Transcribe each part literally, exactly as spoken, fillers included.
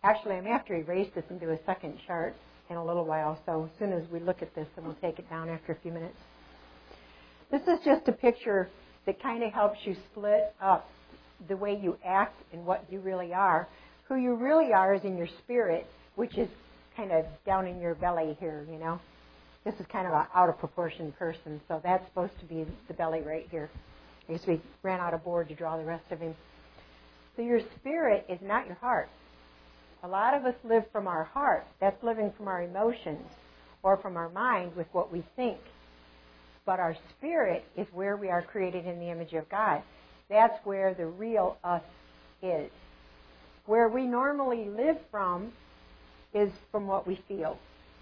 Actually, I'm after erase this and do a second chart in a little while. So as soon as we look at this, then we'll take it down after a few minutes. This is just a picture that kind of helps you split up the way you act and what you really are. Who you really are is in your spirit, which is kind of down in your belly here, you know. This is kind of an out of proportion person, so that's supposed to be the belly right here. I guess we ran out of board to draw the rest of him. So your spirit is not your heart. A lot of us live from our heart. That's living from our emotions or from our mind with what we think. But our spirit is where we are created in the image of God. That's where the real us is. Where we normally live from is from what we feel.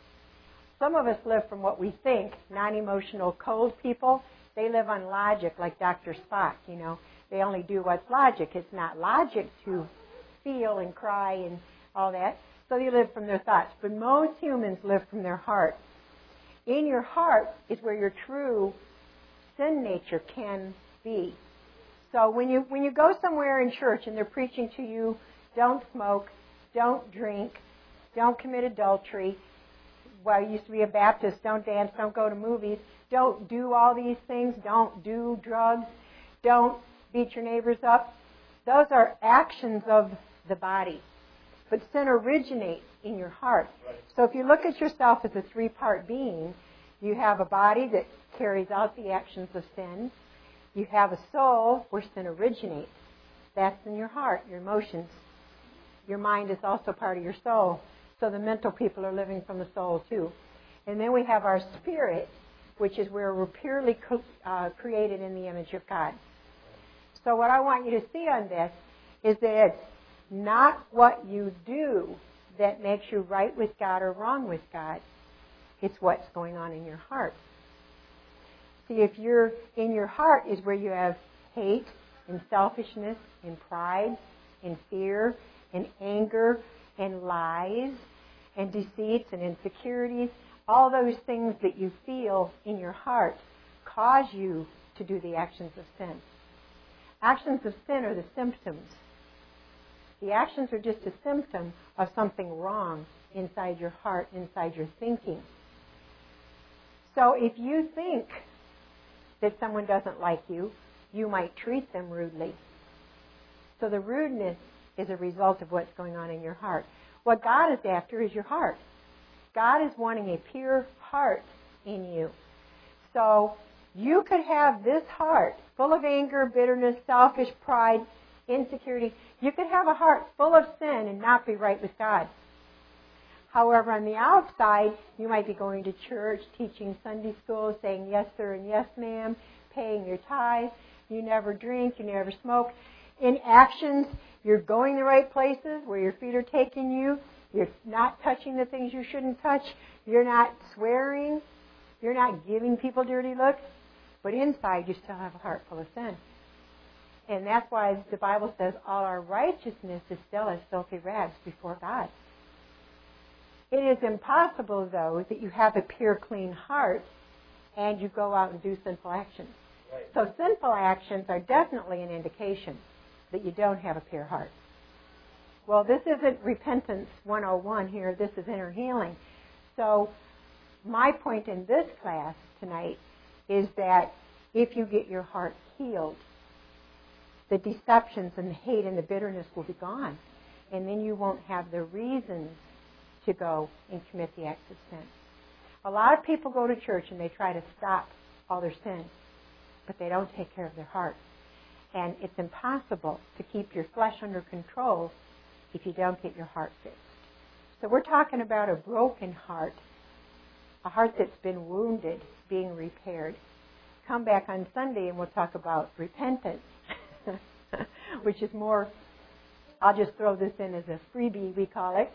Some of us live from what we think. Non-emotional, cold people, they live on logic like Doctor Spock, you know. They only do what's logic. It's not logic to feel and cry and all that. So they live from their thoughts. But most humans live from their heart. In your heart is where your true sin nature can be. So when you when you go somewhere in church and they're preaching to you, don't smoke, don't drink, don't commit adultery. Well, I used to be a Baptist. Don't dance, don't go to movies. Don't do all these things. Don't do drugs. Don't beat your neighbors up. Those are actions of the body. But sin originates in your heart. So if you look at yourself as a three-part being, you have a body that carries out the actions of sin. You have a soul where sin originates. That's in your heart, your emotions. Your mind is also part of your soul. So the mental people are living from the soul too. And then we have our spirit, which is where we're purely uh, created in the image of God. So what I want you to see on this is that it's not what you do that makes you right with God or wrong with God. It's what's going on in your heart. See, if you're in your heart is where you have hate and selfishness and pride and fear and anger and lies and deceits and insecurities. All those things that you feel in your heart cause you to do the actions of sin. Actions of sin are the symptoms. The actions are just a symptom of something wrong inside your heart, inside your thinking. So if you think that someone doesn't like you, you might treat them rudely. So the rudeness is a result of what's going on in your heart. What God is after is your heart. God is wanting a pure heart in you. So you could have this heart full of anger, bitterness, selfish pride, insecurity. You could have a heart full of sin and not be right with God. However, on the outside, you might be going to church, teaching Sunday school, saying yes sir and yes ma'am, paying your tithe. You never drink, you never smoke. In actions, you're going the right places where your feet are taking you. You're not touching the things you shouldn't touch. You're not swearing. You're not giving people dirty looks. But inside, you still have a heart full of sin. And that's why the Bible says all our righteousness is still as filthy rags before God. It is impossible, though, that you have a pure, clean heart and you go out and do sinful actions. Right. So sinful actions are definitely an indication that you don't have a pure heart. Well, this isn't Repentance one oh one here. This is inner healing. So my point in this class tonight is that if you get your heart healed, the deceptions and the hate and the bitterness will be gone. And then you won't have the reasons to go and commit the acts of sin. A lot of people go to church and they try to stop all their sins, but they don't take care of their heart. And it's impossible to keep your flesh under control if you don't get your heart fixed. So we're talking about a broken heart, a heart that's been wounded, being repaired. Come back on Sunday and we'll talk about repentance, which is more, I'll just throw this in as a freebie, we call it.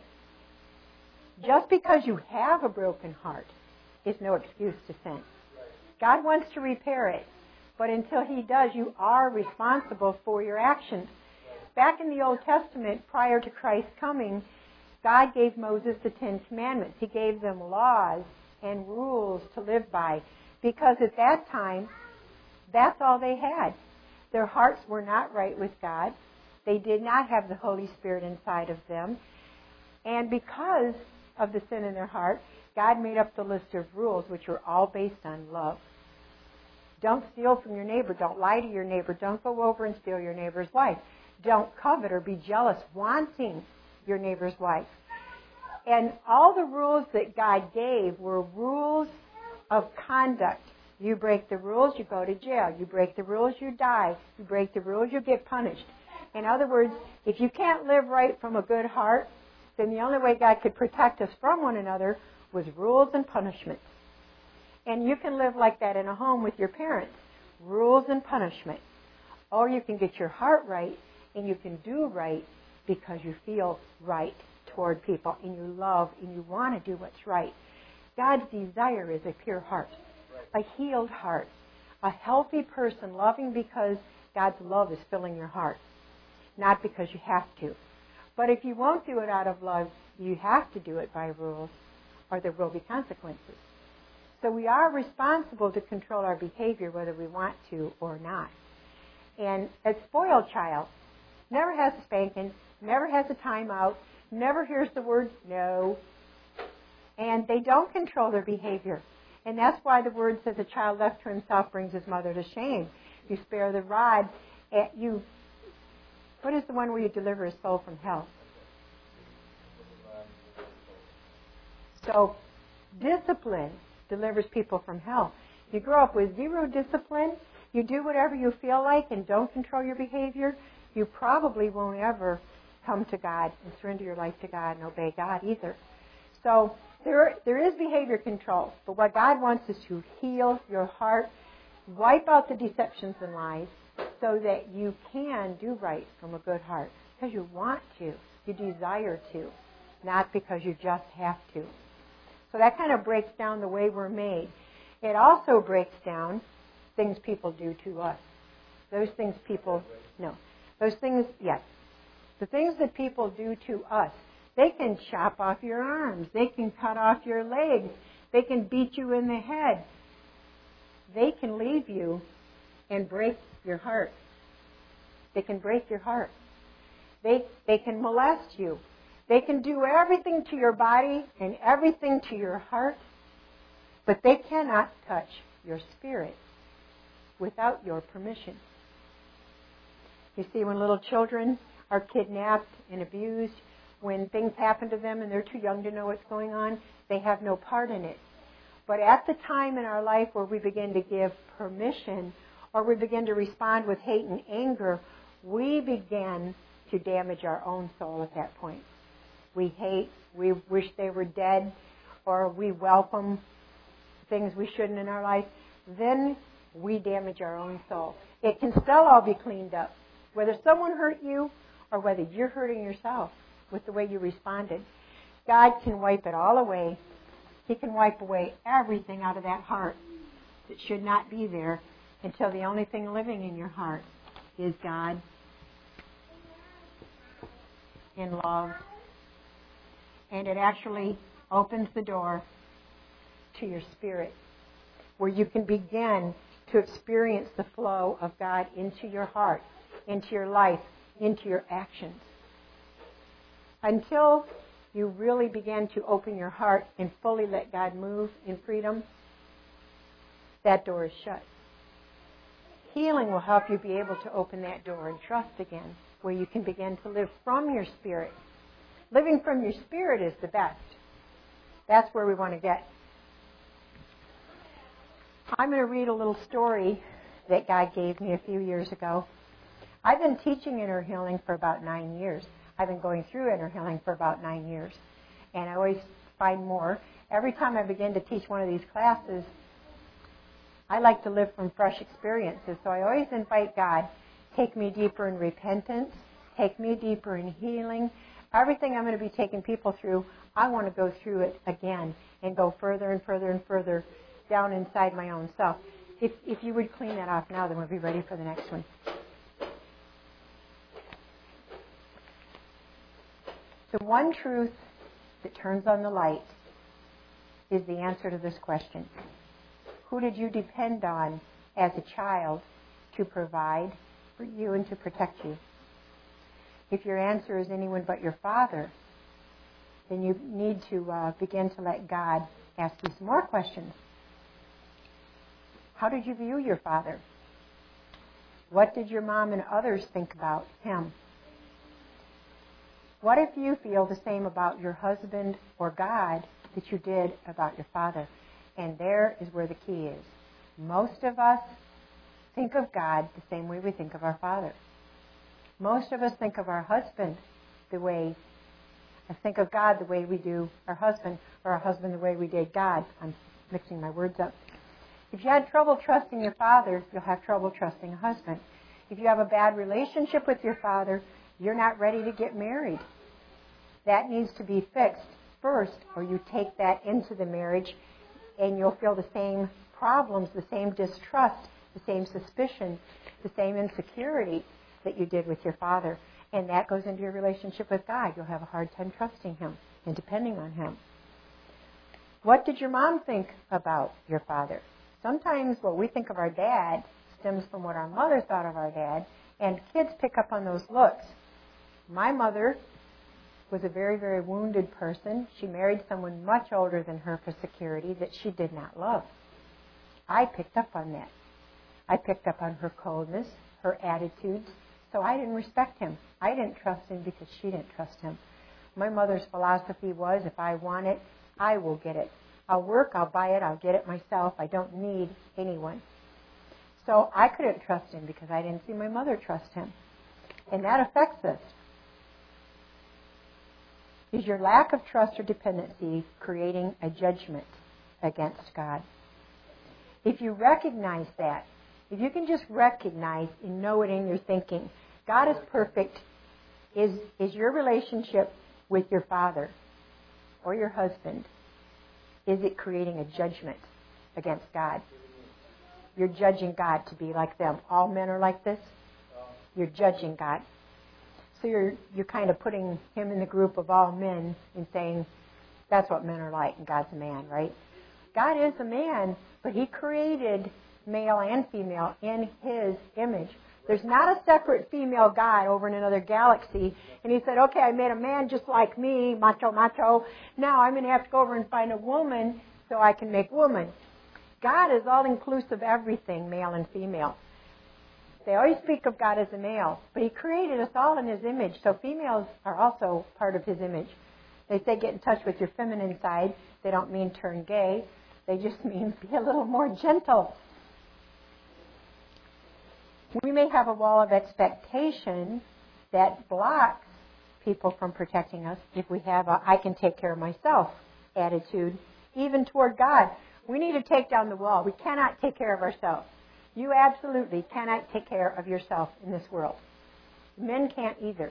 Just because you have a broken heart is no excuse to sin. God wants to repair it, but until He does, you are responsible for your actions. Back in the Old Testament, prior to Christ's coming, God gave Moses the Ten Commandments. He gave them laws and rules to live by, because at that time, that's all they had. Their hearts were not right with God. They did not have the Holy Spirit inside of them. And because of the sin in their heart, God made up the list of rules, which were all based on love. Don't steal from your neighbor. Don't lie to your neighbor. Don't go over and steal your neighbor's wife. Don't covet or be jealous, wanting your neighbor's wife. And all the rules that God gave were rules of conduct. You break the rules, you go to jail. You break the rules, you die. You break the rules, you get punished. In other words, if you can't live right from a good heart, then the only way God could protect us from one another was rules and punishments. And you can live like that in a home with your parents. Rules and punishment. Or you can get your heart right and you can do right because you feel right toward people and you love and you want to do what's right. God's desire is a pure heart, a healed heart, a healthy person loving because God's love is filling your heart, not because you have to. But if you won't do it out of love, you have to do it by rules, or there will be consequences. So we are responsible to control our behavior whether we want to or not. And a spoiled child never has a spanking, never has a timeout, never hears the word no, and they don't control their behavior. And that's why the word says a child left to himself brings his mother to shame. You spare the rod, you... What is the one where you deliver a soul from hell? So, discipline delivers people from hell. If you grow up with zero discipline, you do whatever you feel like and don't control your behavior, you probably won't ever come to God and surrender your life to God and obey God either. So, there, there is behavior control, but what God wants is to heal your heart, wipe out the deceptions and lies, so that you can do right from a good heart. Because you want to. You desire to. Not because you just have to. So that kind of breaks down the way we're made. It also breaks down things people do to us. Those things people... No. Those things... Yes. The things that people do to us. They can chop off your arms. They can cut off your legs. They can beat you in the head. They can leave you and break your heart. They can break your heart. They, they can molest you. They can do everything to your body and everything to your heart, but they cannot touch your spirit without your permission. You see, when little children are kidnapped and abused, when things happen to them and they're too young to know what's going on, they have no part in it. But at the time in our life where we begin to give permission or we begin to respond with hate and anger, we begin to damage our own soul at that point. We hate, we wish they were dead, or we welcome things we shouldn't in our life. Then we damage our own soul. It can still all be cleaned up, whether someone hurt you or whether you're hurting yourself with the way you responded. God can wipe it all away. He can wipe away everything out of that heart that should not be there until the only thing living in your heart is God in love. And it actually opens the door to your spirit where you can begin to experience the flow of God into your heart, into your life, into your actions. Until you really begin to open your heart and fully let God move in freedom, that door is shut. Healing will help you be able to open that door and trust again, where you can begin to live from your spirit. Living from your spirit is the best. That's where we want to get. I'm going to read a little story that God gave me a few years ago. I've been teaching inner healing for about nine years. I've been going through inner healing for about nine years. And I always find more. Every time I begin to teach one of these classes, I like to live from fresh experiences. So I always invite God, take me deeper in repentance, take me deeper in healing. Everything I'm going to be taking people through, I want to go through it again and go further and further and further down inside my own self. If, if you would clean that off now, then we'll be ready for the next one. The one truth that turns on the light is the answer to this question. Who did you depend on as a child to provide for you and to protect you? If your answer is anyone but your father, then you need to uh, begin to let God ask you some more questions. How did you view your father? What did your mom and others think about him? What if you feel the same about your husband or God that you did about your father? And there is where the key is. Most of us think of God the same way we think of our father. Most of us think of our husband the way, think of God the way we do our husband, or our husband the way we did God. I'm mixing my words up. If you had trouble trusting your father, you'll have trouble trusting a husband. If you have a bad relationship with your father, you're not ready to get married. That needs to be fixed first, or you take that into the marriage and you'll feel the same problems, the same distrust, the same suspicion, the same insecurity that you did with your father. And that goes into your relationship with God. You'll have a hard time trusting him and depending on him. What did your mom think about your father? Sometimes what we think of our dad stems from what our mother thought of our dad, and kids pick up on those looks. My mother was a very, very wounded person. She married someone much older than her for security that she did not love. I picked up on that. I picked up on her coldness, her attitudes, so I didn't respect him. I didn't trust him because she didn't trust him. My mother's philosophy was, if I want it, I will get it. I'll work, I'll buy it, I'll get it myself. I don't need anyone. So I couldn't trust him because I didn't see my mother trust him. And that affects us. Is your lack of trust or dependency creating a judgment against God? If you recognize that, if you can just recognize and know it in your thinking, God is perfect, is, is your relationship with your father or your husband, is it creating a judgment against God? You're judging God to be like them. All men are like this. You're judging God. So you're you're kind of putting him in the group of all men and saying, that's what men are like, and God's a man, right? God is a man, but he created male and female in his image. There's not a separate female God over in another galaxy. And he said, okay, I made a man just like me, macho, macho. Now I'm going to have to go over and find a woman so I can make woman. God is all-inclusive everything, male and female. They always speak of God as a male, but he created us all in his image, so females are also part of his image. They say get in touch with your feminine side. They don't mean turn gay. They just mean be a little more gentle. We may have a wall of expectation that blocks people from protecting us if we have a I can take care of myself attitude, even toward God. We need to take down the wall. We cannot take care of ourselves. You absolutely cannot take care of yourself in this world. Men can't either.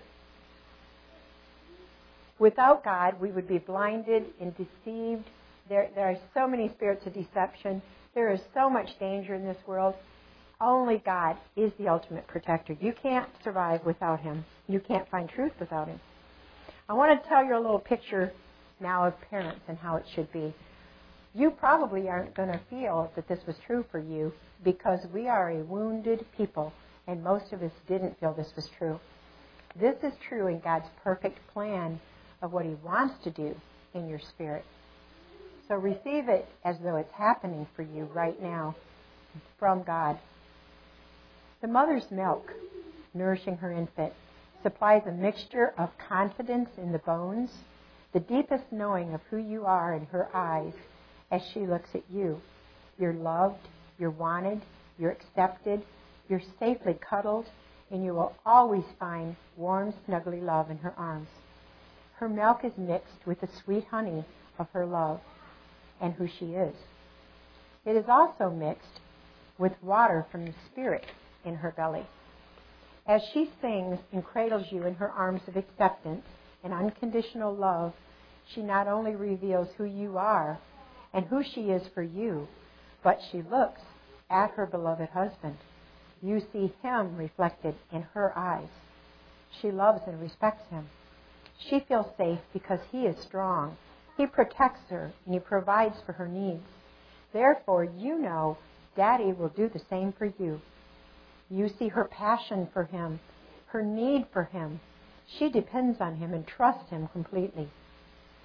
Without God, we would be blinded and deceived. There, there are so many spirits of deception. There is so much danger in this world. Only God is the ultimate protector. You can't survive without him. You can't find truth without him. I want to tell you a little picture now of parents and how it should be. You probably aren't going to feel that this was true for you because we are a wounded people, and most of us didn't feel this was true. This is true in God's perfect plan of what he wants to do in your spirit. So receive it as though it's happening for you right now from God. The mother's milk, nourishing her infant, supplies a mixture of confidence in the bones, the deepest knowing of who you are in her eyes as she looks at you. You're loved, you're wanted, you're accepted, you're safely cuddled, and you will always find warm, snuggly love in her arms. Her milk is mixed with the sweet honey of her love and who she is. It is also mixed with water from the Spirit in her belly. As she sings and cradles you in her arms of acceptance and unconditional love, she not only reveals who you are and who she is for you, but she looks at her beloved husband. You see him reflected in her eyes. She loves and respects him. She feels safe because he is strong. He protects her and he provides for her needs. Therefore, you know Daddy will do the same for you. You see her passion for him, her need for him. She depends on him and trusts him completely.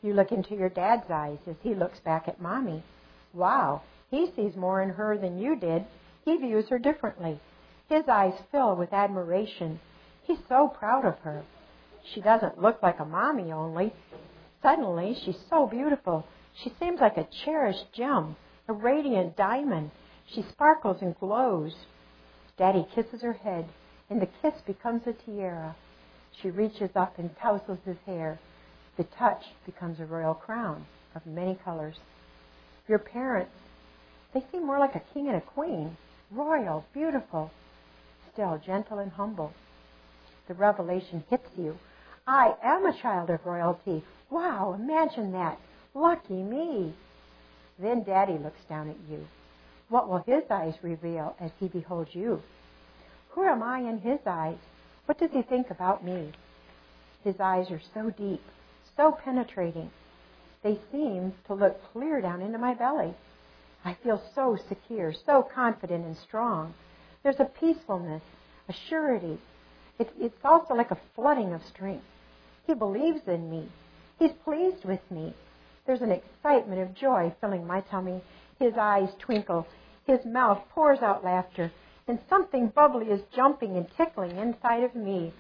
You look into your dad's eyes as he looks back at Mommy. Wow, he sees more in her than you did. He views her differently. His eyes fill with admiration. He's so proud of her. She doesn't look like a mommy only. Suddenly, she's so beautiful. She seems like a cherished gem, a radiant diamond. She sparkles and glows. Daddy kisses her head, and the kiss becomes a tiara. She reaches up and tousles his hair. The touch becomes a royal crown of many colors. Your parents, they seem more like a king and a queen, royal, beautiful, still gentle and humble. The revelation hits you. I am a child of royalty. Wow, imagine that. Lucky me. Then Daddy looks down at you. What will his eyes reveal as he beholds you? Who am I in his eyes? What does he think about me? His eyes are so deep, so penetrating. They seem to look clear down into my belly. I feel so secure, so confident and strong. There's a peacefulness, a surety. It, it's also like a flooding of strength. He believes in me. He's pleased with me. There's an excitement of joy filling my tummy. His eyes twinkle. His mouth pours out laughter. And something bubbly is jumping and tickling inside of me.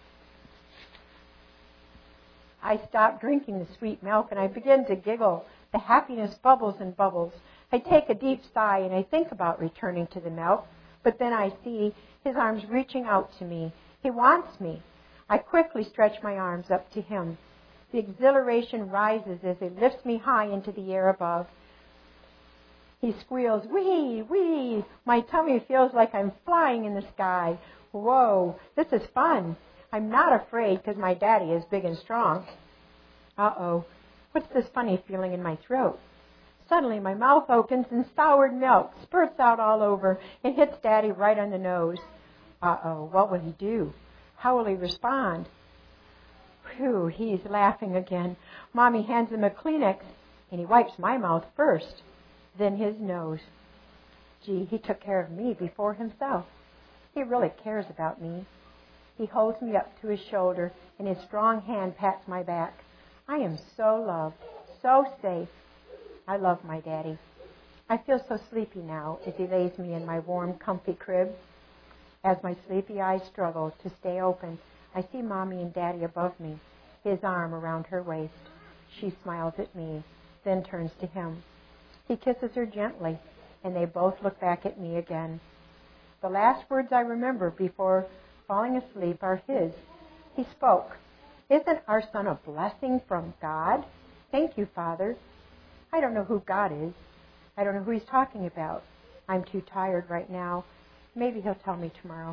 I stop drinking the sweet milk and I begin to giggle. The happiness bubbles and bubbles. I take a deep sigh and I think about returning to the milk. But then I see his arms reaching out to me. He wants me. I quickly stretch my arms up to him. The exhilaration rises as he lifts me high into the air above. He squeals, wee, wee. My tummy feels like I'm flying in the sky. Whoa, this is fun. I'm not afraid because my daddy is big and strong. Uh-oh, what's this funny feeling in my throat? Suddenly my mouth opens and soured milk spurts out all over and hits Daddy right on the nose. Uh-oh, what will he do? How will he respond? Phew, he's laughing again. Mommy hands him a Kleenex and he wipes my mouth first, then his nose. Gee, he took care of me before himself. He really cares about me. He holds me up to his shoulder and his strong hand pats my back. I am so loved, so safe. I love my daddy. I feel so sleepy now as he lays me in my warm, comfy crib. As my sleepy eyes struggle to stay open, I see Mommy and Daddy above me, his arm around her waist. She smiles at me, then turns to him. He kisses her gently, and they both look back at me again. The last words I remember before falling asleep are his. He spoke, "Isn't our son a blessing from God? Thank you, Father." I don't know who God is. I don't know who he's talking about. I'm too tired right now. Maybe he'll tell me tomorrow.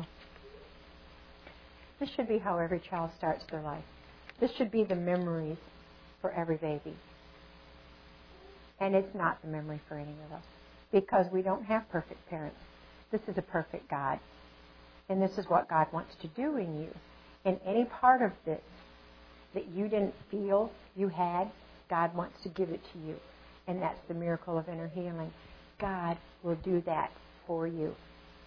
This should be how every child starts their life. This should be the memories for every baby. And it's not the memory for any of us because we don't have perfect parents. This is a perfect God. And this is what God wants to do in you. And any part of this that you didn't feel you had, God wants to give it to you. And that's the miracle of inner healing. God will do that for you.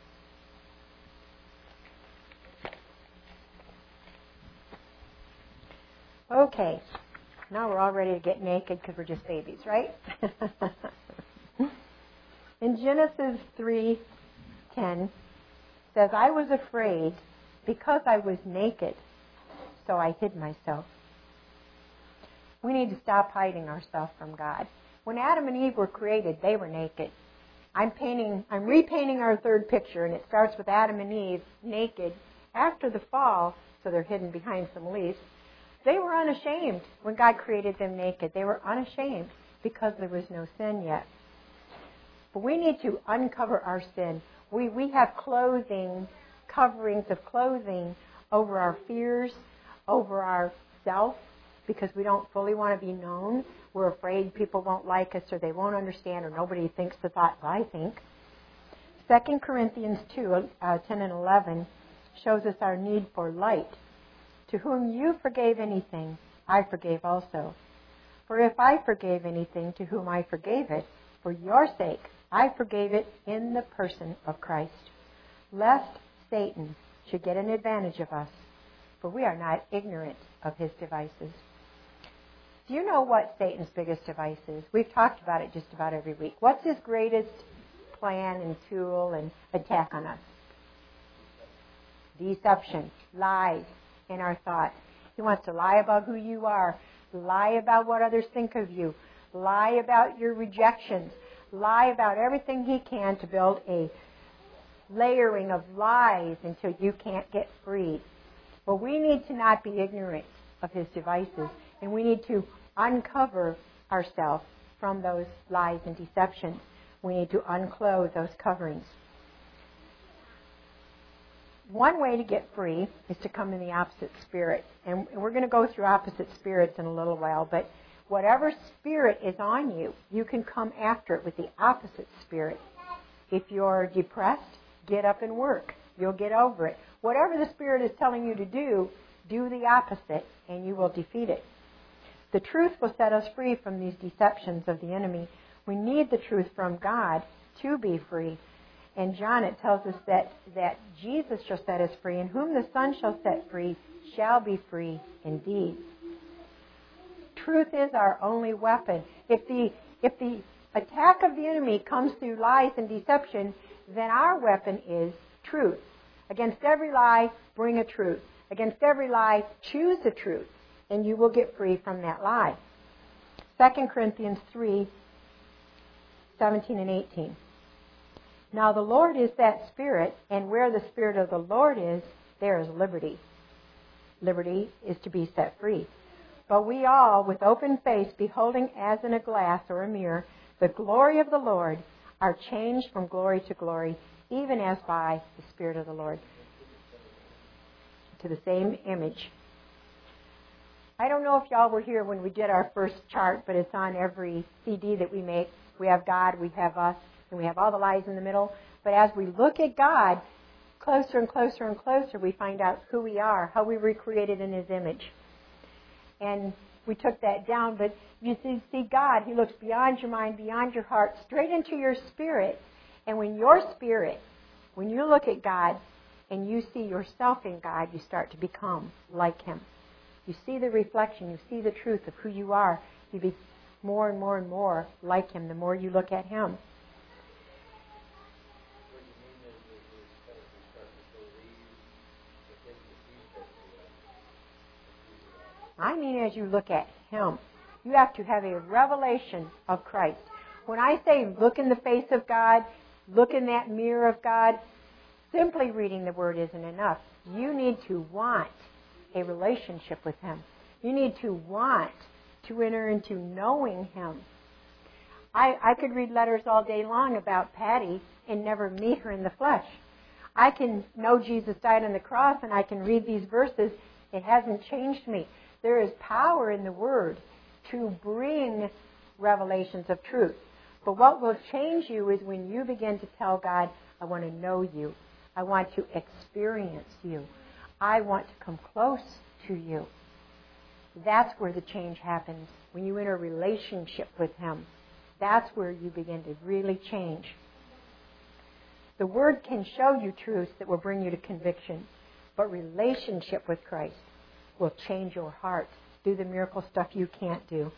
Okay, now we're all ready to get naked because we're just babies, right? In Genesis three ten, says, "I was afraid because I was naked, so I hid myself." We need to stop hiding ourselves from God. When Adam and Eve were created, they were naked. I'm painting, I'm repainting our third picture, and it starts with Adam and Eve naked after the fall, so they're hidden behind some leaves. They were unashamed when God created them naked. They were unashamed because there was no sin yet. But we need to uncover our sin. We, we have clothing, coverings of clothing over our fears, over our self, because we don't fully want to be known. We're afraid people won't like us or they won't understand or nobody thinks the thoughts I think. Second Corinthians two, uh, ten and eleven shows us our need for light. "To whom you forgave anything, I forgave also. For if I forgave anything to whom I forgave it, for your sake I forgave it in the person of Christ, lest Satan should get an advantage of us, for we are not ignorant of his devices." Do you know what Satan's biggest device is? We've talked about it just about every week. What's his greatest plan and tool and attack on us? Deception, lies in our thoughts. He wants to lie about who you are, lie about what others think of you, lie about your rejections, lie about everything he can to build a layering of lies until you can't get freed. But we need to not be ignorant of his devices, and we need to uncover ourselves from those lies and deceptions. We need to unclothe those coverings. One way to get free is to come in the opposite spirit. And we're going to go through opposite spirits in a little while, but whatever spirit is on you, you can come after it with the opposite spirit. If you're depressed, get up and work. You'll get over it. Whatever the spirit is telling you to do, do the opposite, and you will defeat it. The truth will set us free from these deceptions of the enemy. We need the truth from God to be free. In John, it tells us that, that Jesus shall set us free, and whom the Son shall set free shall be free indeed. Truth is our only weapon. If the, if the attack of the enemy comes through lies and deception, then our weapon is truth. Against every lie, bring a truth. Against every lie, choose the truth, and you will get free from that lie. Second Corinthians three, seventeen and eighteen. Now the Lord is that Spirit, and where the Spirit of the Lord is, there is liberty. Liberty is to be set free. But we all, with open face, beholding as in a glass or a mirror, the glory of the Lord, are changed from glory to glory, even as by the Spirit of the Lord. To the same image. I don't know if y'all were here when we did our first chart, but it's on every C D that we make. We have God, we have us, and we have all the lies in the middle. But as we look at God, closer and closer and closer, we find out who we are, how we were created in His image. And we took that down, but you see, see God, He looks beyond your mind, beyond your heart, straight into your spirit. And when your spirit, when you look at God and you see yourself in God, you start to become like Him. You see the reflection, you see the truth of who you are. You be more and more and more like Him the more you look at Him. I mean, as you look at Him, you have to have a revelation of Christ. When I say look in the face of God, look in that mirror of God, simply reading the Word isn't enough. You need to want a relationship with Him. You need to want to enter into knowing Him. I, I could read letters all day long about Patty and never meet her in the flesh. I can know Jesus died on the cross and I can read these verses. It hasn't changed me. There is power in the Word to bring revelations of truth. But what will change you is when you begin to tell God, I want to know you. I want to experience you. I want to come close to you. That's where the change happens. When you enter a relationship with Him, that's where you begin to really change. The Word can show you truths that will bring you to conviction, but relationship with Christ will change your heart, do the miracle stuff you can't do.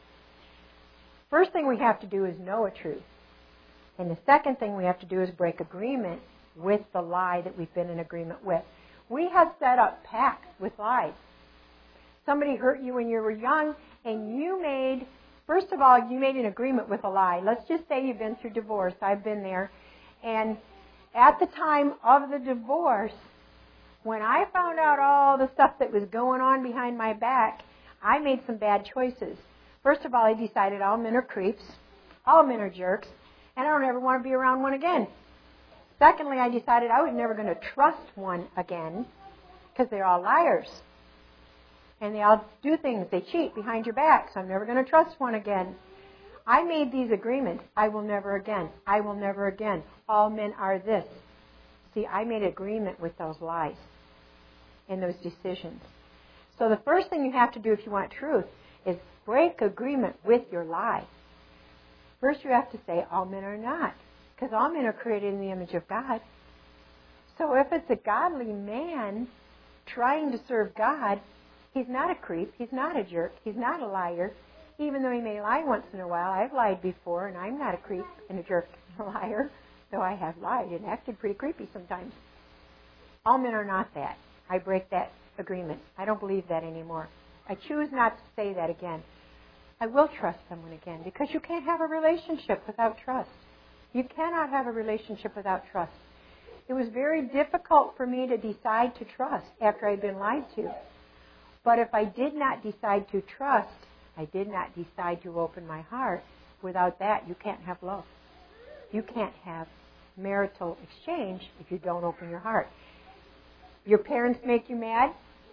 First thing we have to do is know a truth. And the second thing we have to do is break agreement with the lie that we've been in agreement with. We have set up pacts with lies. Somebody hurt you when you were young, and you made, first of all, you made an agreement with a lie. Let's just say you've been through divorce. I've been there. And at the time of the divorce, when I found out all the stuff that was going on behind my back, I made some bad choices. First of all, I decided all men are creeps, all men are jerks, and I don't ever want to be around one again. Secondly, I decided I was never going to trust one again because they're all liars. And they all do things. They cheat behind your back, so I'm never going to trust one again. I made these agreements. I will never again. I will never again. All men are this. See, I made agreement with those lies and those decisions. So the first thing you have to do if you want truth is break agreement with your lie. First you have to say, all men are not. Because all men are created in the image of God. So if it's a godly man trying to serve God, He's not a creep. He's not a jerk. He's not a liar. Even though he may lie once in a while, I've lied before, and I'm not a creep and a jerk and a liar, though I have lied and acted pretty creepy sometimes. All men are not that. I break that agreement. I don't believe that anymore. I choose not to say that again. I will trust someone again, because you can't have a relationship without trust. You cannot have a relationship without trust. It was very difficult for me to decide to trust after I'd been lied to. But if I did not decide to trust, I did not decide to open my heart. Without that, you can't have love. You can't have marital exchange if you don't open your heart. Your parents make you mad,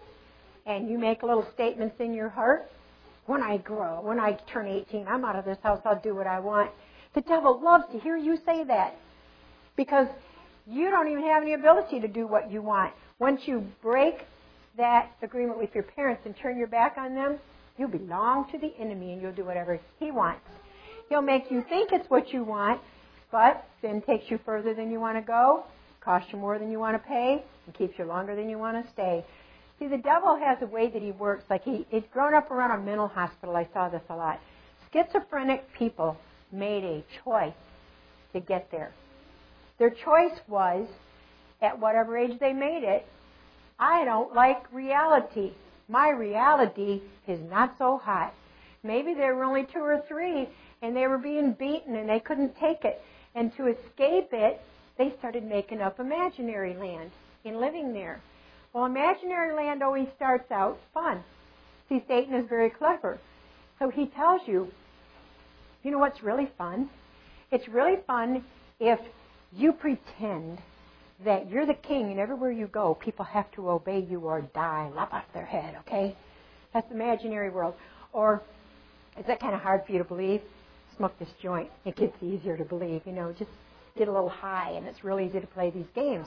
and you make little statements in your heart. When I grow, when I turn eighteen, I'm out of this house, I'll do what I want. The devil loves to hear you say that, because you don't even have any ability to do what you want. Once you break that agreement with your parents and turn your back on them, you belong to the enemy and you'll do whatever he wants. He'll make you think it's what you want, but sin takes you further than you want to go, costs you more than you want to pay, and keeps you longer than you want to stay. See, the devil has a way that he works. Like he, he's grown up around a mental hospital. I saw this a lot. Schizophrenic people made a choice to get there. Their choice was, at whatever age they made it, I don't like reality. My reality is not so hot. Maybe they were only two or three, and they were being beaten, and they couldn't take it. And to escape it, they started making up imaginary land and living there. Well, imaginary land always starts out fun. See, Satan is very clever. So he tells you, you know what's really fun? It's really fun if you pretend that you're the king, and everywhere you go, people have to obey you or die, lop off their head, okay? That's the imaginary world. Or is that kind of hard for you to believe? Smoke this joint. It gets easier to believe. You know, just get a little high, and it's really easy to play these games.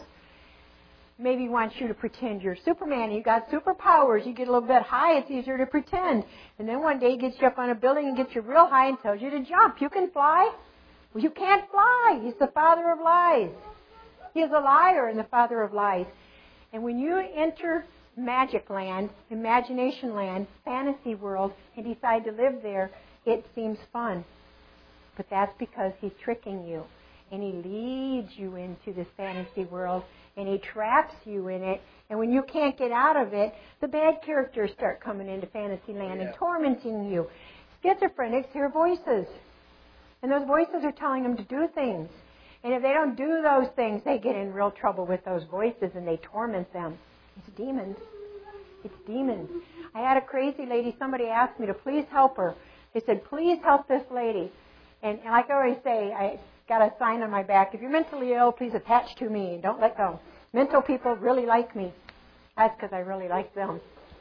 Maybe he wants you to pretend you're Superman. You got superpowers. You get a little bit high, it's easier to pretend. And then one day he gets you up on a building and gets you real high and tells you to jump. You can fly? Well, you can't fly. He's the father of lies. He is a liar and the father of lies. And when you enter magic land, imagination land, fantasy world, and decide to live there, it seems fun. But that's because he's tricking you. And he leads you into this fantasy world, and he traps you in it. And when you can't get out of it, the bad characters start coming into fantasy land yeah. and tormenting you. Schizophrenics hear voices. And those voices are telling them to do things. And if they don't do those things, they get in real trouble with those voices and they torment them. It's demons. It's demons. I had a crazy lady, somebody asked me to please help her. They said, please help this lady. And, and like I always say, I got a sign on my back, if you're mentally ill, please attach to me and don't let go. Mental people really like me. That's because I really like them.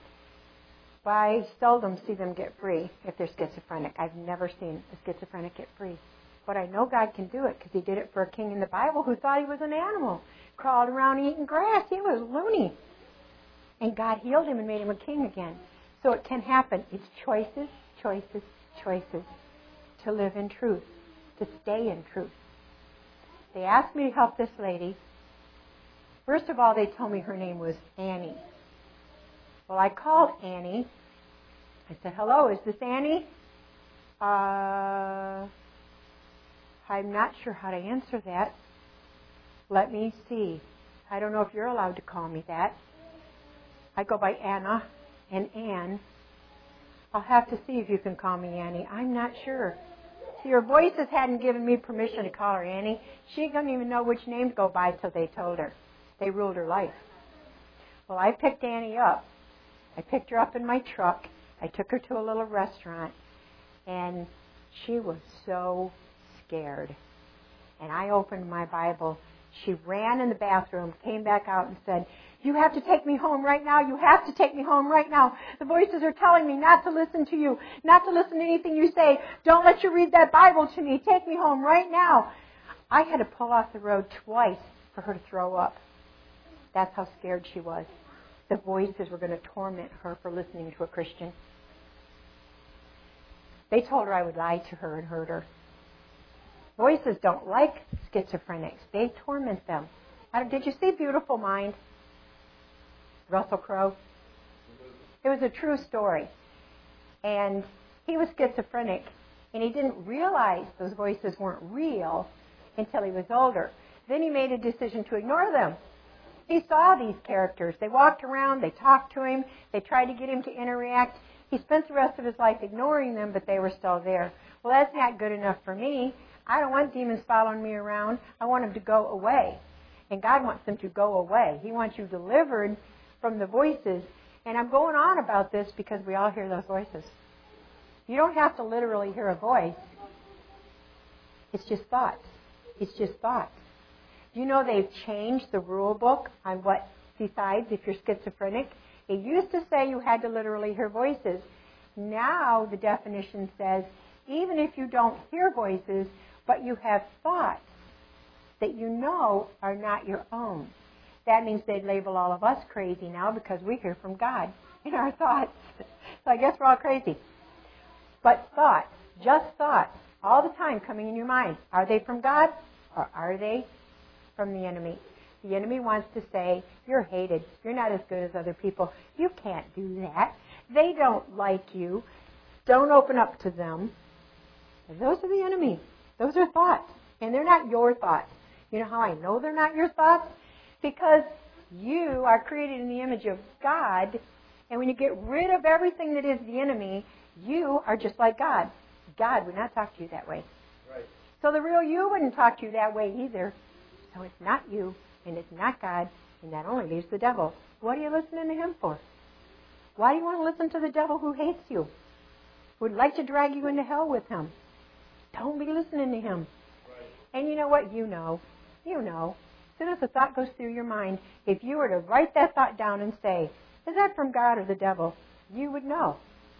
But I seldom see them get free if they're schizophrenic. I've never seen a schizophrenic get free. But I know God can do it because he did it for a king in the Bible who thought he was an animal. Crawled around eating grass. He was loony. And God healed him and made him a king again. So it can happen. It's choices, choices, choices to live in truth, to stay in truth. They asked me to help this lady. First of all, they told me her name was Annie. Well, I called Annie. I said, hello, is this Annie? Uh... I'm not sure how to answer that. Let me see. I don't know if you're allowed to call me that. I go by Anna and Ann. I'll have to see if you can call me Annie. I'm not sure. See, her voices hadn't given me permission to call her Annie. She didn't even know which name to go by till they told her. They ruled her life. Well, I picked Annie up. I picked her up in my truck. I took her to a little restaurant. And she was so scared. And I opened my Bible. She ran in the bathroom, came back out and said, you have to take me home right now. You have to take me home right now. The voices are telling me not to listen to you, not to listen to anything you say. Don't let you read that Bible to me. Take me home right now. I had to pull off the road twice for her to throw up. That's how scared she was. The voices were going to torment her for listening to a Christian. They told her I would lie to her and hurt her. Voices don't like schizophrenics. They torment them. Did you see Beautiful Mind? Russell Crowe. It was a true story. And he was schizophrenic, and he didn't realize those voices weren't real until he was older. Then he made a decision to ignore them. He saw these characters. They walked around, they talked to him, they tried to get him to interact. He spent the rest of his life ignoring them, but they were still there. Well, that's not good enough for me. I don't want demons following me around. I want them to go away. And God wants them to go away. He wants you delivered from the voices. And I'm going on about this because we all hear those voices. You don't have to literally hear a voice. It's just thoughts. It's just thoughts. Do you know they've changed the rule book on what decides if you're schizophrenic? It used to say you had to literally hear voices. Now the definition says even if you don't hear voices, but you have thoughts that you know are not your own. That means they'd label all of us crazy now because we hear from God in our thoughts. So I guess we're all crazy. But thoughts, just thoughts, all the time coming in your mind. Are they from God or are they from the enemy? The enemy wants to say, you're hated. You're not as good as other people. You can't do that. They don't like you. Don't open up to them. And those are the enemy. Those are thoughts. And they're not your thoughts. You know how I know they're not your thoughts? Because you are created in the image of God. And when you get rid of everything that is the enemy, you are just like God. God would not talk to you that way. Right. So the real you wouldn't talk to you that way either. So it's not you, and it's not God, and that only leaves the devil. What are you listening to him for? Why do you want to listen to the devil who hates you? Who would like to drag you into hell with him? Don't be listening to him. Right. And you know what? You know. You know. As soon as a thought goes through your mind, if you were to write that thought down and say, is that from God or the devil? You would know.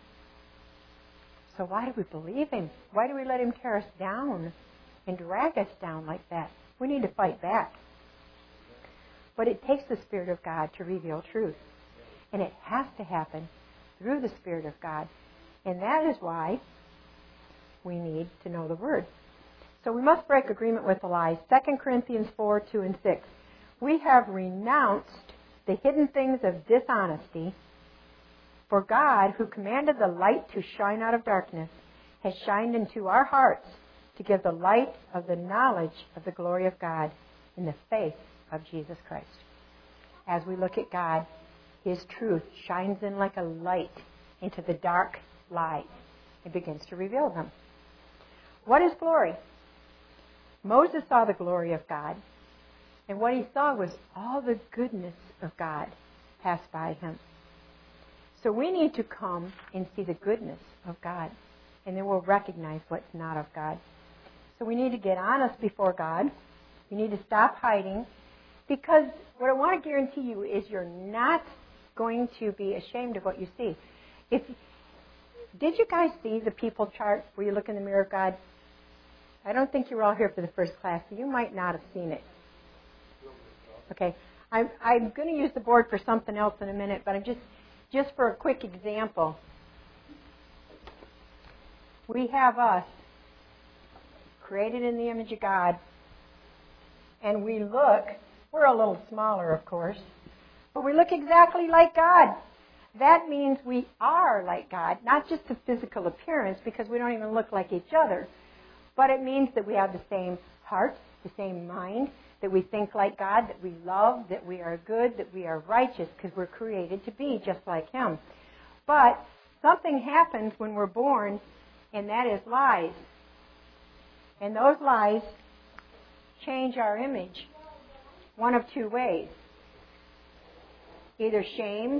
So why do we believe him? Why do we let him tear us down and drag us down like that? We need to fight back. But it takes the Spirit of God to reveal truth. And it has to happen through the Spirit of God. And that is why we need to know the Word. So we must break agreement with the lies. Second Corinthians four, two, and six. We have renounced the hidden things of dishonesty, for God, who commanded the light to shine out of darkness, has shined into our hearts to give the light of the knowledge of the glory of God in the face of Jesus Christ. As we look at God, his truth shines in like a light into the dark lies and begins to reveal them. What is glory? Moses saw the glory of God, and what he saw was all the goodness of God pass by him. So we need to come and see the goodness of God, and then we'll recognize what's not of God. So we need to get honest before God. We need to stop hiding, because what I want to guarantee you is you're not going to be ashamed of what you see. If did you guys see the people chart where you look in the mirror of God? I don't think you were all here for the first class, so you might not have seen it. Okay, I'm, I'm going to use the board for something else in a minute, but I'm just just for a quick example. We have us created in the image of God, and we look, we're a little smaller, of course, but we look exactly like God. That means we are like God, not just the physical appearance, because we don't even look like each other, but it means that we have the same heart, the same mind, that we think like God, that we love, that we are good, that we are righteous, because we're created to be just like him. But something happens when we're born, and that is lies. And those lies change our image one of two ways. Either shame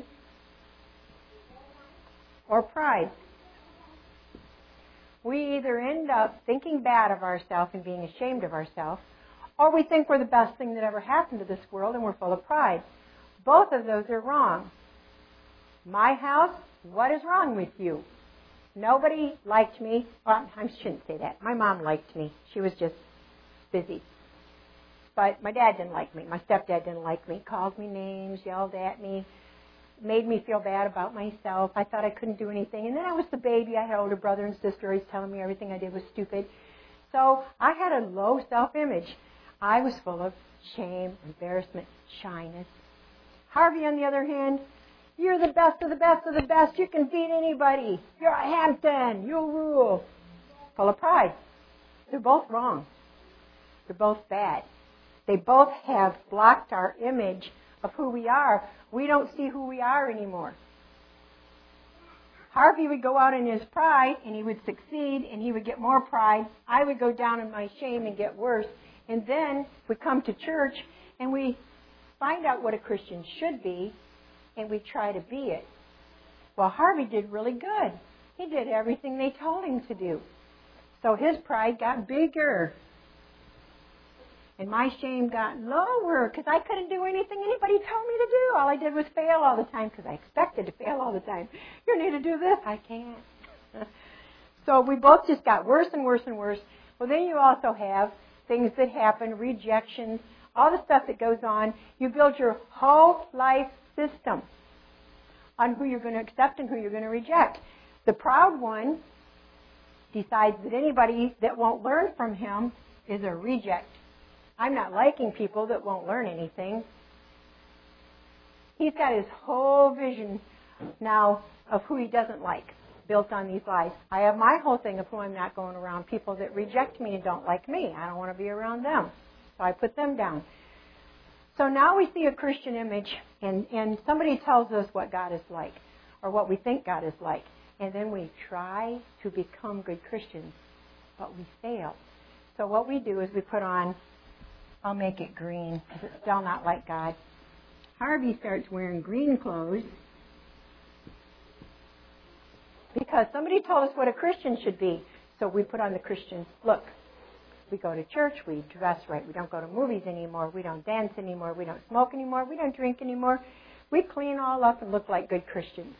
or pride. We either end up thinking bad of ourselves and being ashamed of ourselves, or we think we're the best thing that ever happened to this world and we're full of pride. Both of those are wrong. My house, what is wrong with you? Nobody liked me. Well, I shouldn't say that. My mom liked me. She was just busy. But my dad didn't like me. My stepdad didn't like me. Called me names, yelled at me, made me feel bad about myself. I thought I couldn't do anything. And then I was the baby. I had older brother and sister. He's telling me everything I did was stupid. So I had a low self-image. I was full of shame, embarrassment, shyness. Harvey, on the other hand, You're the best of the best of the best. You can beat anybody. You're a Hampton. You'll rule. Full of pride. They're both wrong. They're both bad. They both have blocked our image of who we are. We don't see who we are anymore. Harvey would go out in his pride and he would succeed and he would get more pride. I would go down in my shame and get worse. And then we come to church and we find out what a Christian should be and we try to be it. Well, Harvey did really good. He did everything they told him to do. So his pride got bigger. And my shame got lower because I couldn't do anything anybody told me to do. All I did was fail all the time because I expected to fail all the time. You need to do this. I can't. So we both just got worse and worse and worse. Well, then you also have things that happen, rejections, all the stuff that goes on. You build your whole life system on who you're going to accept and who you're going to reject. The proud one decides that anybody that won't learn from him is a reject. I'm not liking people that won't learn anything. He's got his whole vision now of who he doesn't like, built on these lies. I have my whole thing of who I'm not going around, people that reject me and don't like me. I don't want to be around them. So I put them down. So now we see a Christian image, and, and somebody tells us what God is like, or what we think God is like. And then we try to become good Christians, but we fail. So what we do is we put on, I'll make it green, because it's still not like God. Harvey starts wearing green clothes because somebody told us what a Christian should be. So we put on the Christian look. We go to church, we dress right. We don't go to movies anymore. We don't dance anymore. We don't smoke anymore. We don't drink anymore. We clean all up and look like good Christians.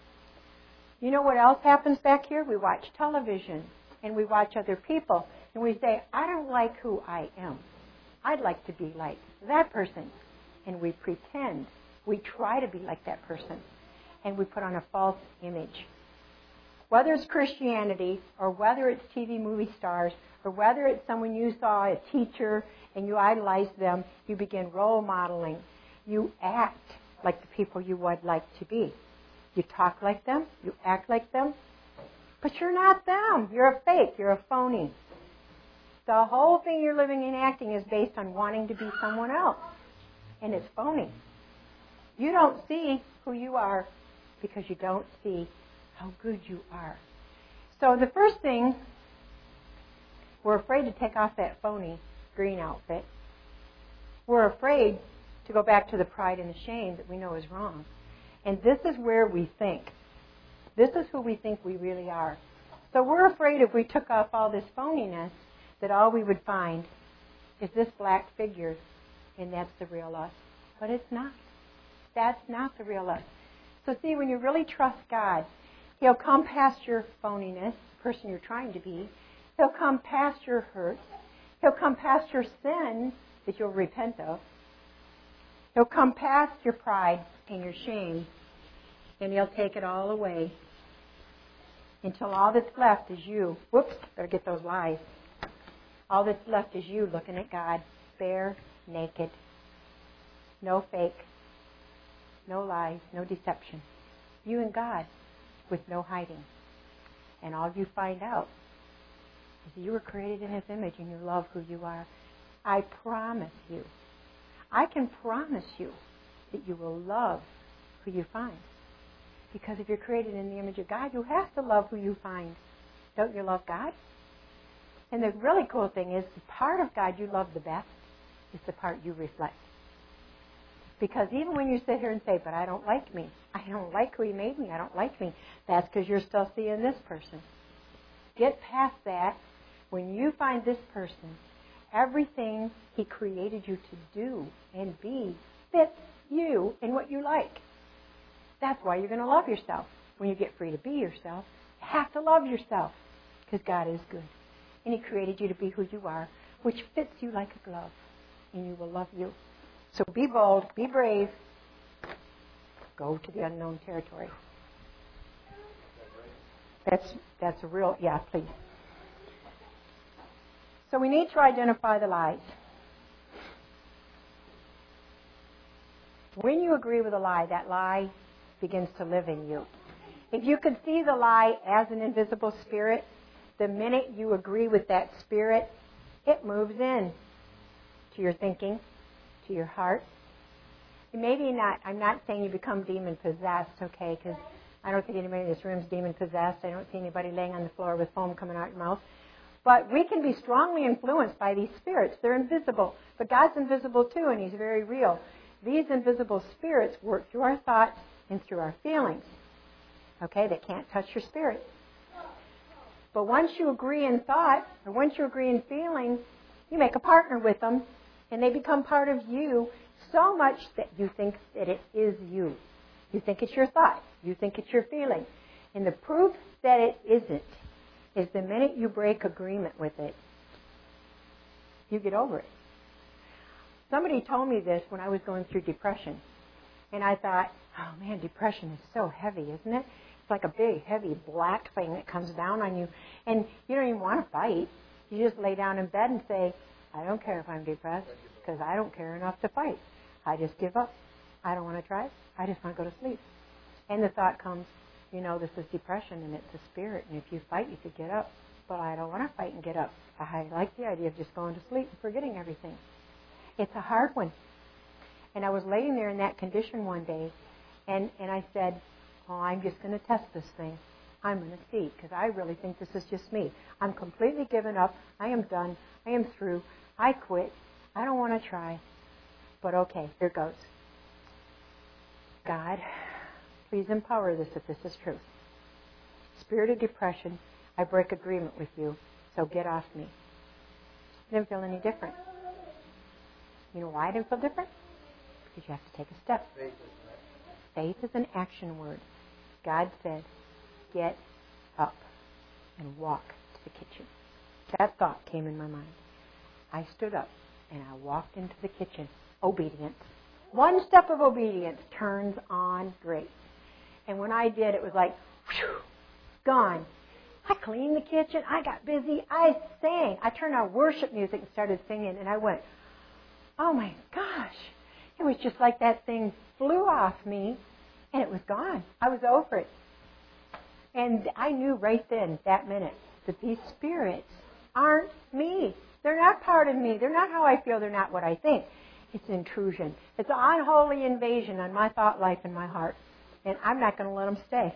You know what else happens back here? We watch television and we watch other people and we say, I don't like who I am. I'd like to be like that person. And we pretend. We try to be like that person. And we put on a false image. Whether it's Christianity or whether it's T V movie stars or whether it's someone you saw, a teacher, and you idolize them, you begin role modeling. You act like the people you would like to be. You talk like them. You act like them. But you're not them. You're a fake. You're a phony. The whole thing you're living and acting is based on wanting to be someone else. And it's phony. You don't see who you are because you don't see how good you are. So the first thing, we're afraid to take off that phony green outfit. We're afraid to go back to the pride and the shame that we know is wrong. And this is where we think. This is who we think we really are. So we're afraid if we took off all this phoniness, that all we would find is this black figure, and that's the real us. But it's not. That's not the real us. So see, when you really trust God, He'll come past your phoniness, the person you're trying to be. He'll come past your hurts. He'll come past your sins that you'll repent of. He'll come past your pride and your shame, and He'll take it all away until all that's left is you. Whoops, better get those lies. All that's left is you looking at God, bare, naked, no fake, no lies, no deception. You and God with no hiding. And all you find out is that you were created in His image and you love who you are. I promise you, I can promise you that you will love who you find. Because if you're created in the image of God, you have to love who you find. Don't you love God? And the really cool thing is, the part of God you love the best is the part you reflect. Because even when you sit here and say, but I don't like me, I don't like who He made me, I don't like me, that's because you're still seeing this person. Get past that. When you find this person, everything He created you to do and be fits you and what you like. That's why you're going to love yourself. When you get free to be yourself, you have to love yourself because God is good. And He created you to be who you are, which fits you like a glove. And you will love you. So be bold, be brave. Go to the unknown territory. That's that's a real, yeah, please. So we need to identify the lies. When you agree with a lie, that lie begins to live in you. If you could see the lie as an invisible spirit, the minute you agree with that spirit, it moves in to your thinking, to your heart. Maybe not, I'm not saying you become demon-possessed, okay, because I don't think anybody in this room is demon-possessed. I don't see anybody laying on the floor with foam coming out your mouth. But we can be strongly influenced by these spirits. They're invisible. But God's invisible too, and He's very real. These invisible spirits work through our thoughts and through our feelings. Okay, they can't touch your spirit. But once you agree in thought, or once you agree in feeling, you make a partner with them, and they become part of you so much that you think that it is you. You think it's your thought. You think it's your feeling. And the proof that it isn't is the minute you break agreement with it, you get over it. Somebody told me this when I was going through depression. And I thought, oh man, depression is so heavy, isn't it? It's like a big, heavy, black thing that comes down on you. And you don't even want to fight. You just lay down in bed and say, I don't care if I'm depressed, because I don't care enough to fight. I just give up. I don't want to try it. I just want to go to sleep. And the thought comes, you know, this is depression and it's a spirit. And if you fight, you could get up. But I don't want to fight and get up. I like the idea of just going to sleep and forgetting everything. It's a hard one. And I was laying there in that condition one day, and, and I said, oh, I'm just going to test this thing. I'm going to see, because I really think this is just me. I'm completely given up. I am done. I am through. I quit. I don't want to try. But okay, here goes. God, please empower this if this is truth. Spirit of depression, I break agreement with you, so get off me. I didn't feel any different. You know why I didn't feel different? Because you have to take a step. Faith is an action word. God said, get up and walk to the kitchen. That thought came in my mind. I stood up and I walked into the kitchen. Obedience. One step of obedience turns on grace. And when I did, it was like, whew, gone. I cleaned the kitchen. I got busy. I sang. I turned on worship music and started singing. And I went, oh my gosh. It was just like that thing flew off me and it was gone. I was over it. And I knew right then, that minute, that these spirits aren't me. They're not part of me. They're not how I feel. They're not what I think. It's intrusion. It's an unholy invasion on my thought life and my heart. And I'm not going to let them stay.